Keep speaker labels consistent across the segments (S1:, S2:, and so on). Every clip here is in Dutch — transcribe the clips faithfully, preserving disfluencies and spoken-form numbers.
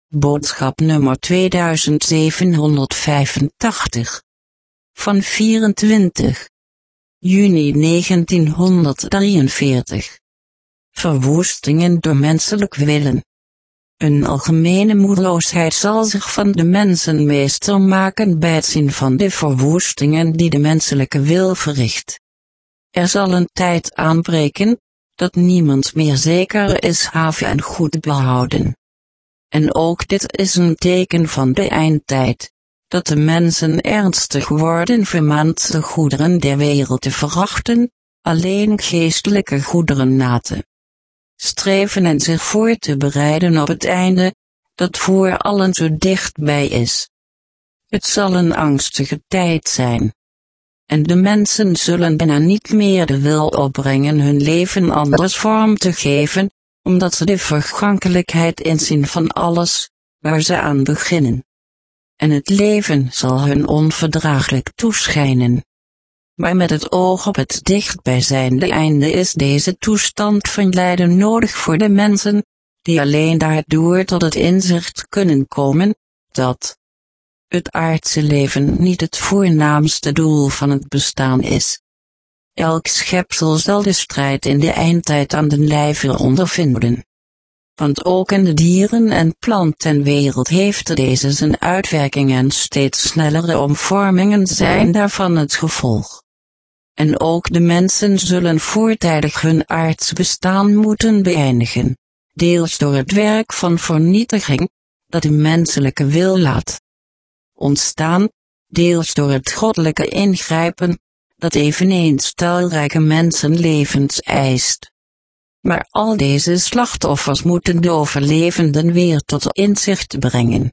S1: Boodschap nummer tweeduizendzevenhonderdvijfentachtig. Van vierentwintig juni negentienhonderddrieënveertig. Verwoestingen door menselijk willen. Een algemene moedeloosheid zal zich van de mensen meester maken bij het zien van de verwoestingen die de menselijke wil verricht. Er zal een tijd aanbreken, dat niemand meer zeker is have en goed behouden. En ook dit is een teken van de eindtijd, dat de mensen ernstig worden vermaand de goederen der wereld te verachten, alleen geestelijke goederen na te streven en zich voor te bereiden op het einde, dat voor allen zo dichtbij is. Het zal een angstige tijd zijn. En de mensen zullen bijna niet meer de wil opbrengen hun leven anders vorm te geven, omdat ze de vergankelijkheid inzien van alles, waar ze aan beginnen. En het leven zal hun onverdraaglijk toeschijnen. Maar met het oog op het dichtbijzijnde einde is deze toestand van lijden nodig voor de mensen, die alleen daardoor tot het inzicht kunnen komen, dat het aardse leven niet het voornaamste doel van het bestaan is. Elk schepsel zal de strijd in de eindtijd aan den lijve ondervinden. Want ook in de dieren- en plantenwereld heeft deze zijn uitwerking en steeds snellere omvormingen zijn daarvan het gevolg. En ook de mensen zullen voortijdig hun aards bestaan moeten beëindigen, deels door het werk van vernietiging, dat de menselijke wil laat ontstaan, deels door het goddelijke ingrijpen, dat eveneens talrijke mensenlevens eist. Maar al deze slachtoffers moeten de overlevenden weer tot inzicht brengen.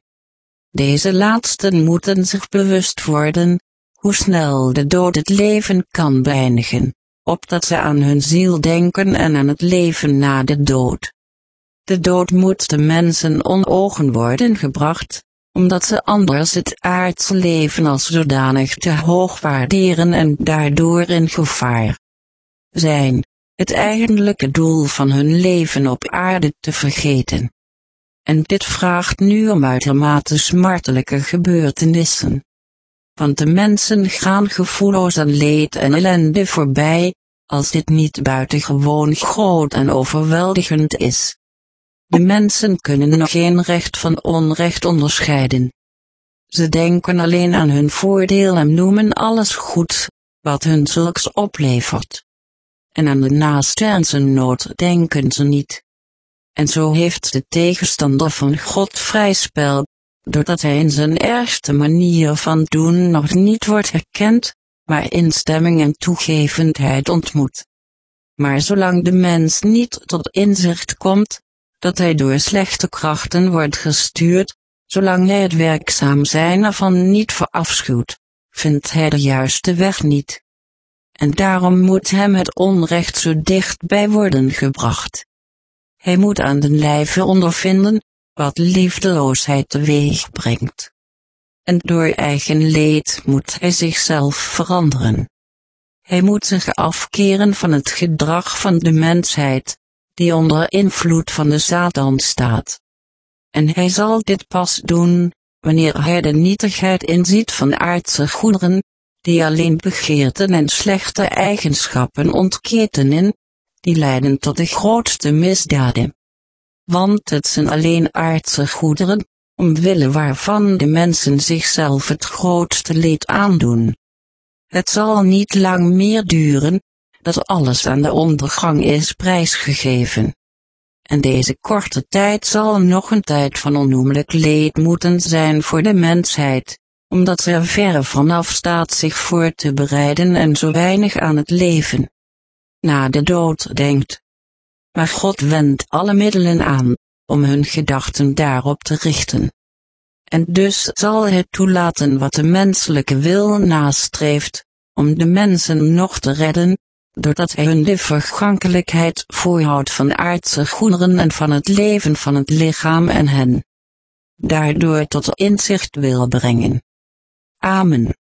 S1: Deze laatsten moeten zich bewust worden, hoe snel de dood het leven kan beëindigen, opdat ze aan hun ziel denken en aan het leven na de dood. De dood moet de mensen onder ogen worden gebracht, omdat ze anders het aardse leven als zodanig te hoog waarderen en daardoor in gevaar zijn, het eigenlijke doel van hun leven op aarde te vergeten. En dit vraagt nu om uitermate smartelijke gebeurtenissen. Want de mensen gaan gevoelloos aan leed en ellende voorbij, als dit niet buitengewoon groot en overweldigend is. De mensen kunnen nog geen recht van onrecht onderscheiden. Ze denken alleen aan hun voordeel en noemen alles goed, wat hun zulks oplevert. En aan de naaste en zijn nood denken ze niet. En zo heeft de tegenstander van God vrij spel, doordat hij in zijn ergste manier van doen nog niet wordt herkend, maar instemming en toegevendheid ontmoet. Maar zolang de mens niet tot inzicht komt, dat hij door slechte krachten wordt gestuurd, zolang hij het werkzaam zijn ervan niet verafschuwt, vindt hij de juiste weg niet. En daarom moet hem het onrecht zo dichtbij worden gebracht. Hij moet aan den lijve ondervinden, wat liefdeloosheid teweeg brengt. En door eigen leed moet hij zichzelf veranderen. Hij moet zich afkeren van het gedrag van de mensheid, die onder invloed van de Satan staat. En hij zal dit pas doen, wanneer hij de nietigheid inziet van aardse goederen, die alleen begeerten en slechte eigenschappen ontketenen, die leiden tot de grootste misdaden. Want het zijn alleen aardse goederen, omwille waarvan de mensen zichzelf het grootste leed aandoen. Het zal niet lang meer duren, dat alles aan de ondergang is prijsgegeven. En deze korte tijd zal nog een tijd van onnoemelijk leed moeten zijn voor de mensheid, omdat ze er verre vanaf staat zich voor te bereiden en zo weinig aan het leven na de dood denkt. Maar God wendt alle middelen aan, om hun gedachten daarop te richten. En dus zal hij toelaten wat de menselijke wil nastreeft, om de mensen nog te redden, doordat hij hun de vergankelijkheid voorhoudt van aardse goederen en van het leven van het lichaam en hen daardoor tot inzicht wil brengen. Amen.